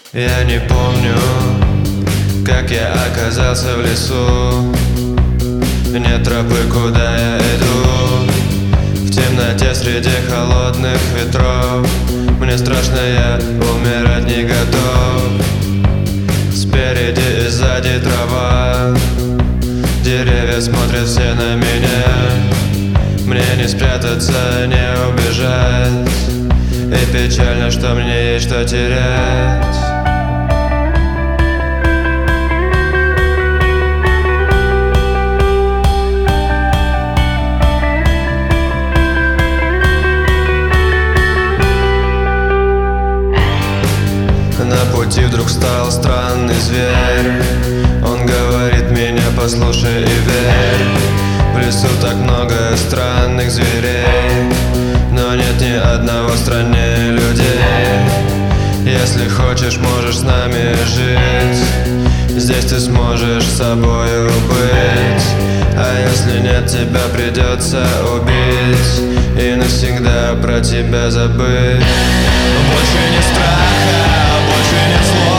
Я не помню, как я оказался в лесу. Нет тропы, куда я иду. В темноте среди холодных ветров. Мне страшно, я умирать не готов. Спереди и сзади трава. Деревья смотрят все на меня. Мне не спрятаться, не убежать. И печально, что мне есть что терять. На пути вдруг стал странный зверь. Он говорит: меня послушай и верь. В лесу так много странных зверей, но нет ни одного страннее людей. Если хочешь, можешь с нами жить. Здесь ты сможешь с собою быть. А если нет, тебя придется убить и навсегда про тебя забыть. Больше нет страха, больше нет слов.